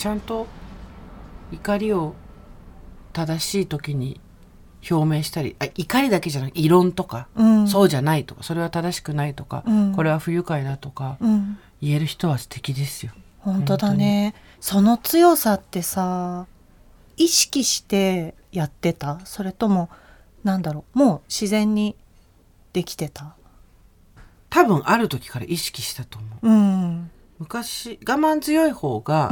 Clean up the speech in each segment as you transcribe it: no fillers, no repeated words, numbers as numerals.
ちゃんと怒りを正しい時に表明したり、怒りだけじゃなく異論とか、そうじゃないとか、それは正しくないとか、これは不愉快だとか、言える人は素敵ですよ。 本当だね。その強さってさ、意識してやってた？それとももう自然にできてた？ 多分ある時から意識したと思う。昔我慢強い方が、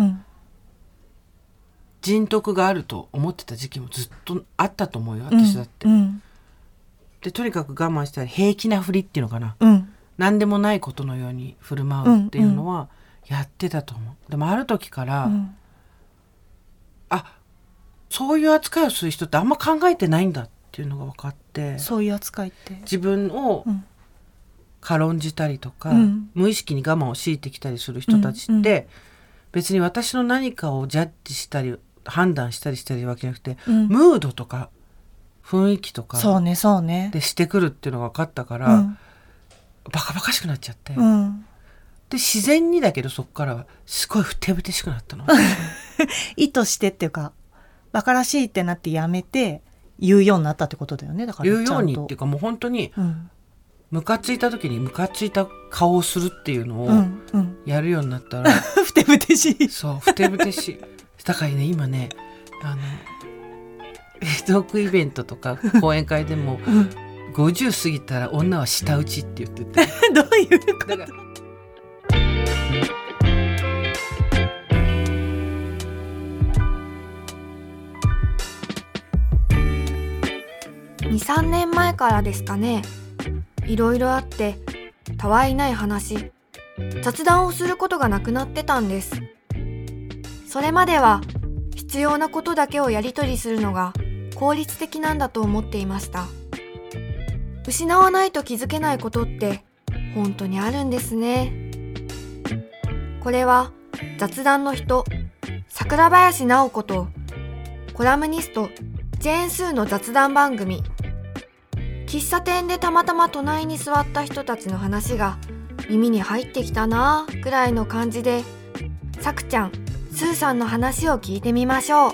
人徳があると思ってた時期もずっとあったと思うよ、私だって。でとにかく我慢したり平気なふりっていうのかな、何でもないことのように振る舞うっていうのはやってたと思う。でもある時から、そういう扱いをする人ってあんま考えてないんだっていうのが分かって。 そういう扱いって自分を軽んじたりとか、無意識に我慢を強いてきたりする人たちって、別に私の何かをジャッジしたり判断したりしてるわけじゃなくて、ムードとか雰囲気とかでしてくるっていうのが分かったから、バカバカしくなっちゃって、で自然にだけどそっからはすごいふてぶてしくなったの意図してっていうかバカらしいってなってやめて言うようになったってことだよね。だから言うようにっていうかもう本当に、ムカついた時にムカついた顔をするっていうのをやるようになったら、 ふてぶてしい。 そうふてぶてしいだからね今ねトークイベントとか講演会でも、50過ぎたら女は舌打ちって言っててどういうこと？ だから 2、3年前からですかね。いろいろあってたわいない話、雑談をすることがなくなってたんです。それまでは必要なことだけをやり取りするのが効率的なんだと思っていました。失わないと気づけないことって本当にあるんですね。これは雑談の人、桜林直子とコラムニストジェーン・スーの雑談番組。喫茶店でたまたま隣に座った人たちの話が耳に入ってきたなぁくらいの感じで、さくちゃん、スーさんの話を聞いてみましょう。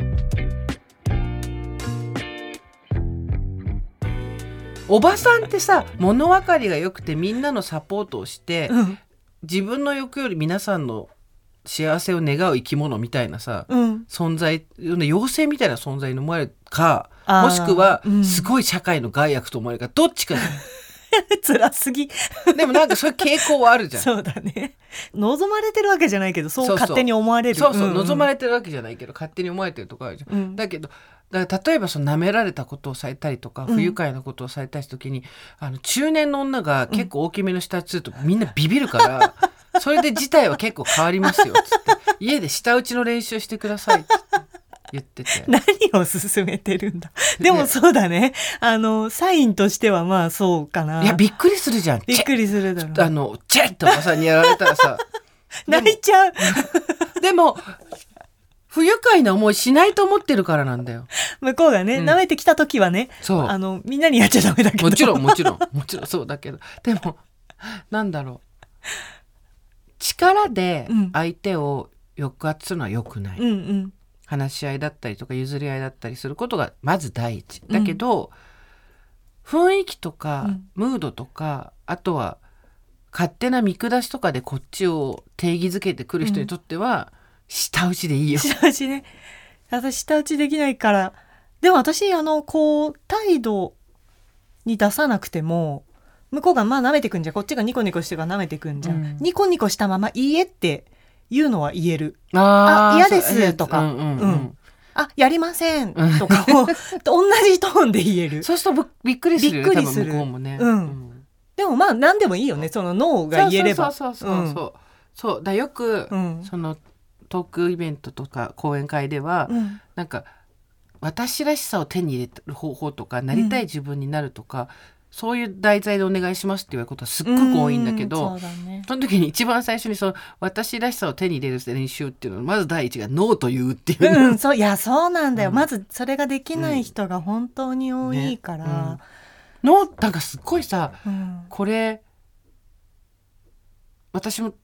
おばさんってさ、物分かりが良くてみんなのサポートをして、自分の欲より皆さんの幸せを願う生き物みたいなさ、存在、妖精みたいな存在に思われるか、もしくは、すごい社会の害悪と思われるか、どっちかじゃ辛すぎ。 でもなんかそういう傾向はあるじゃん。 そうだね。望まれてるわけじゃないけど、そう勝手に思われる。 望まれてるわけじゃないけど勝手に思われてるとこあるじゃん。だけど例えば舐められたことをされたりとか、不愉快なことをされたりした時に、中年の女が結構大きめの舌打ちするとみんなビビるから、それで事態は結構変わりますよっつって家で舌打ちの練習してくださいっつって言ってて。 何を勧めてるんだ。でもそうだね。サインとしてはまあそうかな。 いやびっくりするじゃん。 びっくりするだろう。 チェッとおばさんにやられたらさ泣いちゃう。 でも不愉快な思いしないと思ってるからなんだよ。 向こうがね、舐めてきた時はね、 そうみんなにやっちゃダメだけど。 もちろんそうだけど、でもなんだろう、力で相手を抑圧するのは良くない、話し合いだったりとか譲り合いだったりすることがまず第一だけど、雰囲気とかムードとか、あとは勝手な見下しとかでこっちを定義づけてくる人にとっては、舌打ちでいいよ。 舌打ちね。私舌打ちできないから。でも私態度に出さなくても、向こうがまあ舐めてくんじゃん、こっちがニコニコしてから舐めてくんじゃん、ニコニコしたままいいえって言うのは言える。嫌ですとか、やりませんとかを同じトーンで言える。 そうするとびっくりするよ。多分向こうもね。 でもまあ何でもいいよね。そのノーが言えれば。 そうだよく、そのトークイベントとか講演会では、なんか私らしさを手に入れる方法とか、なりたい自分になるとか、そういう題材でお願いしますって言われることはすっごく多いんだけど、その時に一番最初に私らしさを手に入れる練習っていうのはまず第一がノーと言うっていう、 そうなんだよ、まずそれができない人が本当に多いから、 ノーなんかすっごいさ、これ私も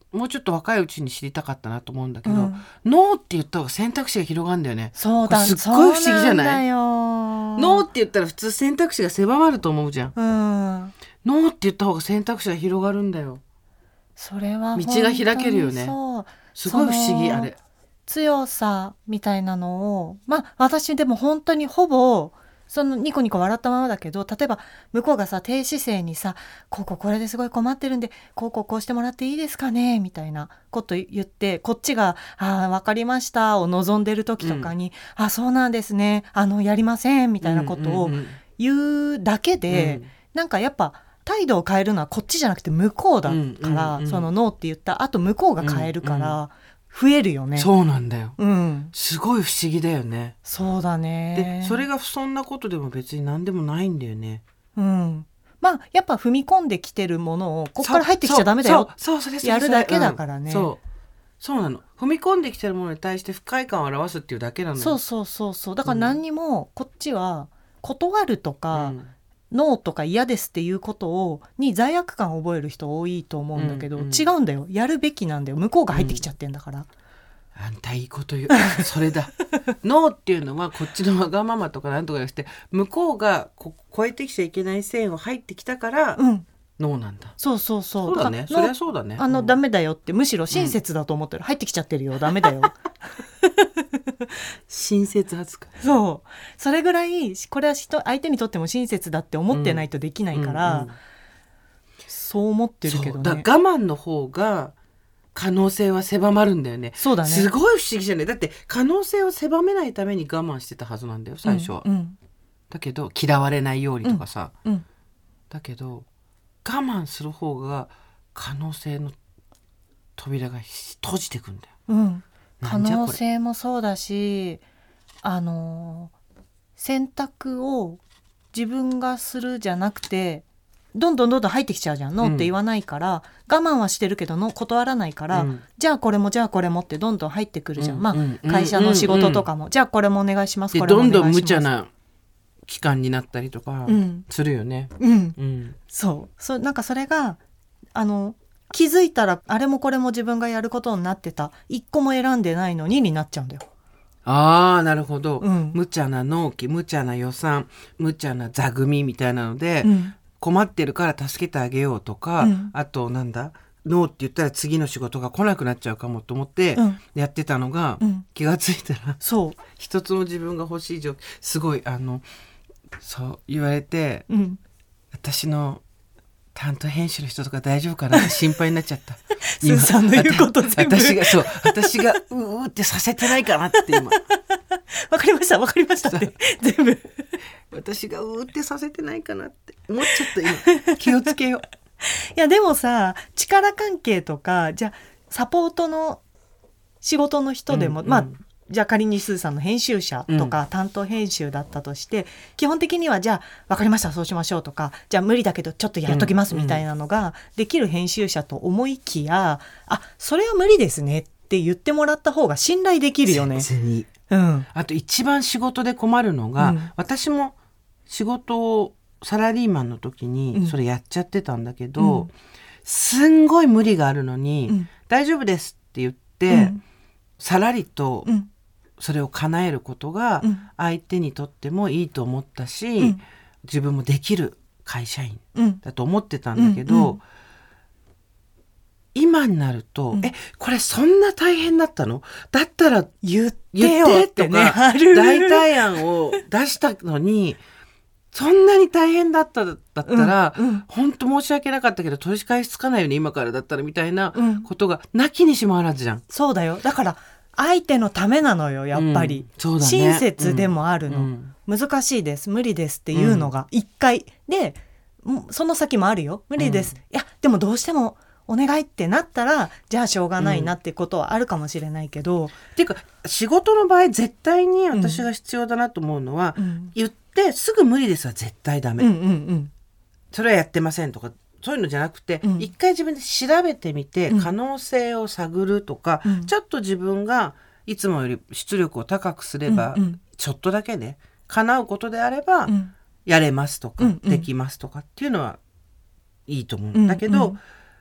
もうちょっと若いうちに知りたかったなと思うんだけど、ノーって言った方が選択肢が広がるんだよね。 そうだ、 これすっごい不思議じゃない？ そうなんだよ。 ノーって言ったら普通選択肢が狭まると思うじゃん。ノーって言った方が選択肢が広がるんだよ。 それは道が開けるよね。 そう、 すごい不思議あれ。 強さみたいなのを、私でも本当にほぼそのニコニコ笑ったままだけど、例えば向こうがさ低姿勢にさ、これですごい困ってるんでこうしてもらっていいですかねみたいなこと言って、こっちがわかりましたを望んでる時とかに、そうなんですね、やりませんみたいなことを言うだけで、なんかやっぱ態度を変えるのはこっちじゃなくて向こうだから、そのノーって言った後向こうが変えるから、増えるよね。 そうなんだよ、すごい不思議だよね。 そうだね。 でそれがそんなことでも別に何でもないんだよね。 やっぱ踏み込んできてるものをここから入ってきちゃダメだよ、やるだけだからね。 そうなの。踏み込んできてるものに対して不快感を表すっていうだけなのよ。 そうだから何にもこっちは断るとか、ノーとか嫌ですっていうことに罪悪感を覚える人多いと思うんだけど、違うんだよ。やるべきなんだよ。向こうが入ってきちゃってんだから、 あんたいいこと言う。それだ。ノーっていうのはこっちのわがままとかなんとかじゃなくて、向こうが越えてきちゃいけない線を入ってきたから、ノーなんだ。そうだね。そりゃそうだね。 ダメだよって、むしろ親切だと思ってる。入ってきちゃってるよ、ダメだよ。 親切扱い。 それぐらいこれは相手にとっても親切だって思ってないとできないから、そう思ってるけどね。 だ我慢の方が可能性は狭まるんだよね。 そうだね。 すごい不思議じゃない？だって可能性を狭めないために我慢してたはずなんだよ最初は、だけど嫌われないようにとかさ、だけど我慢する方が可能性の扉が閉じてくんだよ、 可能性もそうだし、選択を自分がするじゃなくてどんどん入ってきちゃうじゃん。ノーって言わないから、我慢はしてるけど断らないから、じゃあこれもじゃあこれもってどんどん入ってくるじゃん。会社の仕事とかも、じゃあこれもお願いします、これもお願いします。 どんどん無茶な期間になったりとかするよね。 そうなんかそれが気づいたらあれもこれも自分がやることになってた、一個も選んでないのになっちゃうんだよ。 なるほど、無茶な納期、無茶な予算、無茶な座組みたいなので、困ってるから助けてあげようとか、あとノーって言ったら次の仕事が来なくなっちゃうかもと思ってやってたのが、気がついたら一つも自分が欲しい状況、すごいそう言われて、私の担当編集の人とか大丈夫かなって心配になっちゃった。 スーさんの言うこと全部私がうーってさせてないかなって今。 わかりましたって全部私がうーってさせてないかなって思っちゃった今。気をつけよう。 いやでもさ、力関係とか、じゃあサポートの仕事の人でも、じゃあ仮にスーさんの編集者とか担当編集だったとして、基本的にはじゃあ分かりました、そうしましょうとか、じゃあ無理だけどちょっとやっときますみたいなのができる編集者と思いきや、それは無理ですねって言ってもらった方が信頼できるよね。 あと一番仕事で困るのが、私も仕事をサラリーマンの時にそれやっちゃってたんだけど、すんごい無理があるのに、大丈夫ですって言って、さらりとそれを叶えることが相手にとってもいいと思ったし、自分もできる会社員だと思ってたんだけど、今になると、これそんな大変だったの？だったら言ってよってね、 代替案を出したのに、そんなに大変だったら、本当申し訳なかったけど取り返しつかないよね今からだったらみたいなことがなきにしもあらずじゃん。 そうだよ。だから相手のためなのよやっぱり、 そうだね、 親切でもあるの、難しいです無理ですっていうのが一回、でその先もあるよ、無理です、いやでもどうしてもお願いってなったらじゃあしょうがないなってことはあるかもしれないけど、 っていうか仕事の場合絶対に私が必要だなと思うのは、言ってすぐ無理ですは絶対ダメ、それはやってませんとかそういうのじゃなくて、一回自分で調べてみて、可能性を探るとか、ちょっと自分がいつもより出力を高くすれば、ちょっとだけね叶うことであれば、やれますとか、できますとかっていうのはいいと思うんだけど、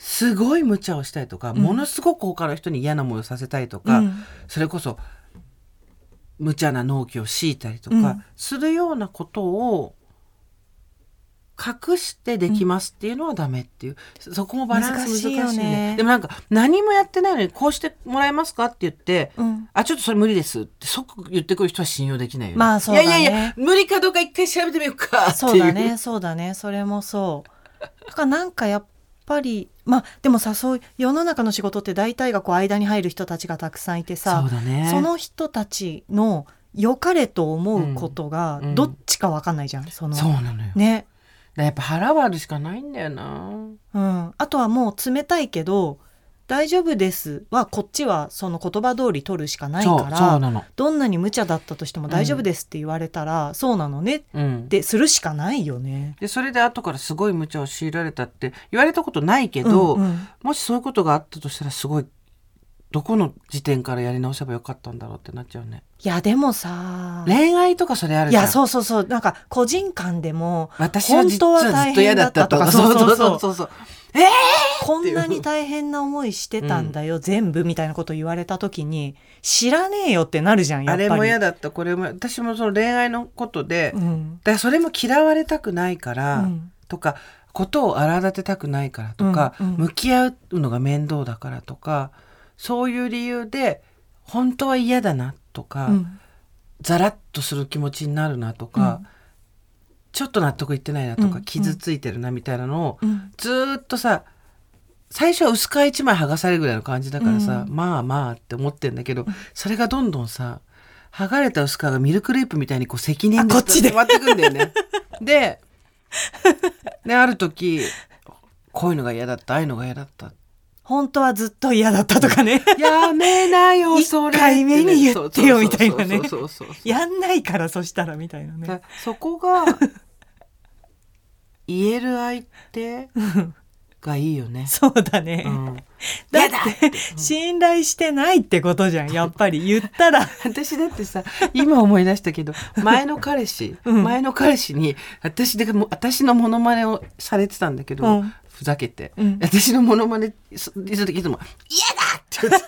すごい無茶をしたりとか、ものすごく他の人に嫌な思いをさせたりとか、それこそ無茶な納期を強いたりとかするようなことを隠してできますっていうのはダメっていう、そこもバランス難しいよね。でもなんか何もやってないのにこうしてもらえますかって言って、あ、ちょっとそれ無理ですって即言ってくる人は信用できないよね。 まあそうだね。 いや無理かどうか一回調べてみようかっていう。 そうだねそうだね、それもそうだからなんかやっぱりまあでもさ、そういう世の中の仕事って大体がこう間に入る人たちがたくさんいてさ、 そうだね、 その人たちの良かれと思うことがどっちか分かんないじゃん、そうなのよね。 やっぱ腹割るしかないんだよな。 あとはもう冷たいけど大丈夫ですはこっちはその言葉通り取るしかないから、 そうなの。 どんなに無茶だったとしても大丈夫ですって言われたら、そうなのねってするしかないよね。 でそれで後からすごい無茶を強いられたって言われたことないけど、もしそういうことがあったとしたらすごいどこの時点からやり直せばよかったんだろうってなっちゃうね。 いやでもさ、 恋愛とかそれあるじゃん。 いやそうなんか個人間でも私は実はずっと嫌だったとか、そうこんなに大変な思いしてたんだよ、全部みたいなこと言われた時に知らねえよってなるじゃん。やっぱりあれも嫌だった、これも。私もその恋愛のことで、だからそれも嫌われたくないから、とかことを荒立てたくないからとか、向き合うのが面倒だからとか、そういう理由で本当は嫌だなとか、ザラッとする気持ちになるなとか、ちょっと納得いってないなとか、傷ついてるなみたいなのを、ずっとさ、最初は薄皮一枚剥がされるぐらいの感じだからさ、まあまあって思ってんだけど、それがどんどんさ、剥がれた薄皮がミルクレープみたいにこう責任で詰まってくんだよね。である時こういうのが嫌だった、ああいうのが嫌だった、 本当はずっと嫌だったとかね。 やめなよそれ、 1回目に言ってよみたいなね。 そうやんないからそしたらみたいなね。 そこが言える相手がいいよね。 そうだね、だって信頼してないってことじゃん、やっぱり言ったら。 私だってさ、今思い出したけど、前の彼氏に私のモノマネをされてたんだけど、ふざけて、私のモノマネする時いつも嫌だって言って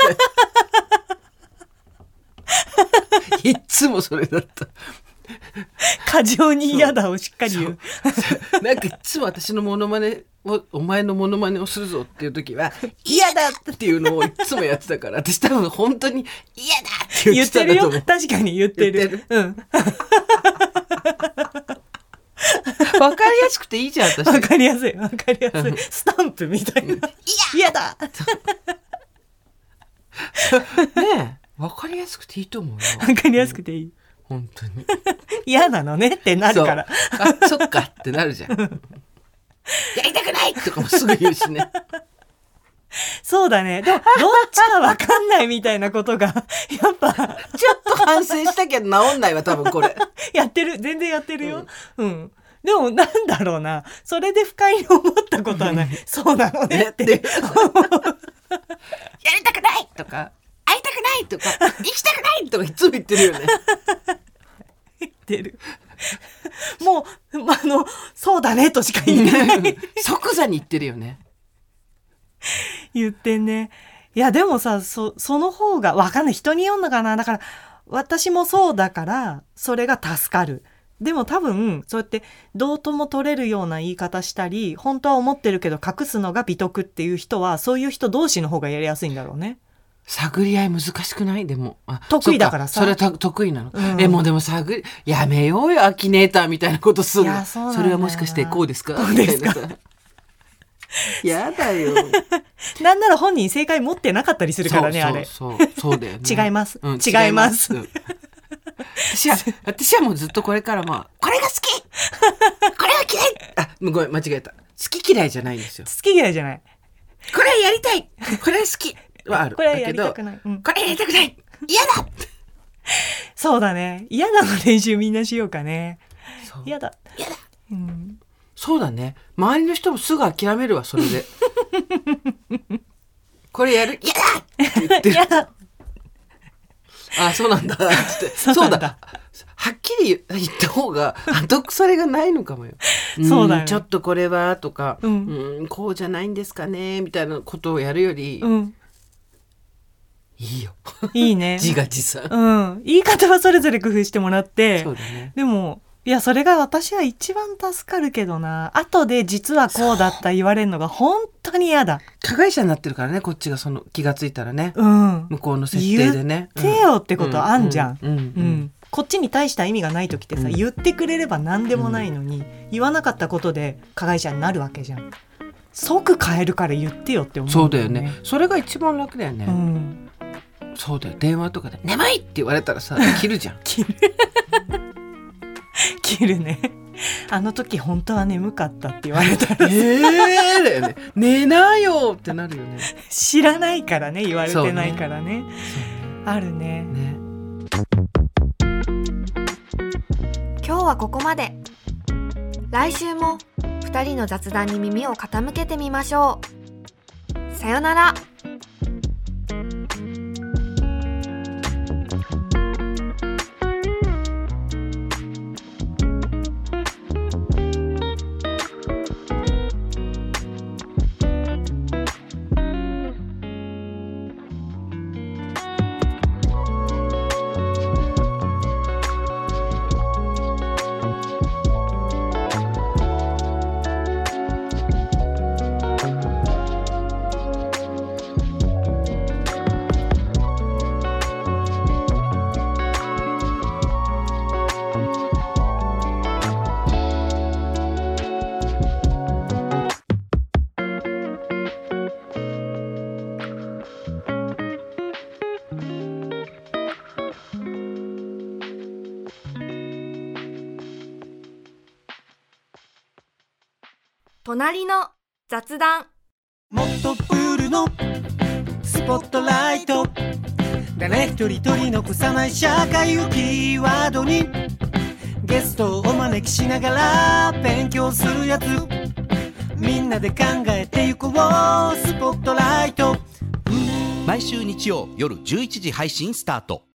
た。いつもそれだった。 過剰に嫌だをしっかり言う。 なんかいつも私のモノマネを、お前のモノマネをするぞっていう時は嫌だっていうのをいつもやってたから、私多分本当に嫌だって言ってたんだと思う。 言ってるよ、確かに言ってる。 わかりやすくていいじゃん、私。 わかりやすいスタンプみたいな。嫌だねえ、わかりやすくていいと思うよ。 わかりやすくていい、 本当に嫌なのねってなるから。 あ、そっかってなるじゃん。やりたくないとかもすぐ言うしね。 そうだね。でもどっちかわかんないみたいなことがやっぱちょっと反省したけど治んないわ、多分これ。 やってる、全然やってるよ。でもなんだろうな、それで不快に思ったことはない。そうなのねって。やりたくないとか、会いたくないとか、生きたくないとかいつも言ってるよね。 言ってる。もうそうだねとしか言えない。 即座に言ってるよね。 言ってんね。いやでもさ、その方がわかんない、人によんのかな。だから私もそうだからそれが助かる。でも多分そうやってどうとも取れるような言い方したり、本当は思ってるけど隠すのが美徳っていう人は、そういう人同士の方がやりやすいんだろうね。 探り合い難しくない？でも得意だからさ。 それ得意なの、もうでもやめようよ、アキネーターみたいなことするの。それはもしかしてこうですか？みたいなさ。やだよ。 なんなら本人正解持ってなかったりするからね。あれそうだよね。 違います、違います。 私はもうずっとこれからこれが好きこれは嫌い、あ、ごめん間違えた、好き嫌いじゃないんですよ。 好き嫌いじゃない、 これやりたい、これ好きはある。 これやりたくない、 これやりたくない、嫌だ。 そうだね、嫌だの練習みんなしようかね。嫌だ、 そうだね、周りの人もすぐ諦めるわ、それで。これやる、嫌だって言ってる。 嫌だ。 あ、そうなんだって。そうだ。 はっきり言った方が後腐れがないのかもよ。 そうだよね。 ちょっとこれはとか、こうじゃないんですかねみたいなことをやるより、いいよ。 いいね。 自画自賛。 言い方はそれぞれ工夫してもらって。 そうだね。 でもいやそれが私は一番助かるけどな。後で実はこうだった言われるのが本当に嫌だ。 加害者になってるからね、こっちがその気がついたらね、向こうの設定でね。 言ってよってことあんじゃん。こっちに対した意味がない時ってさ、言ってくれれば何でもないのに、言わなかったことで加害者になるわけじゃん。即変えるから言ってよって思う、ね。 そうだよね。それが一番楽だよね。そうだよ。電話とかで眠いって言われたらさ、切るじゃん。 切るね。あの時本当は眠かったって言われたらだよね。寝なよってなるよね。 知らないからね、言われてないからね。あるね。 今日はここまで。来週も2人の雑談に耳を傾けてみましょう。さよなら。隣の雑談。 もっとプールのスポットライト、誰一人取り残さない社会をキーワードに、ゲストをお招きしながら勉強するやつ、みんなで考えてゆこうスポットライト。 毎週日曜夜11時配信スタート。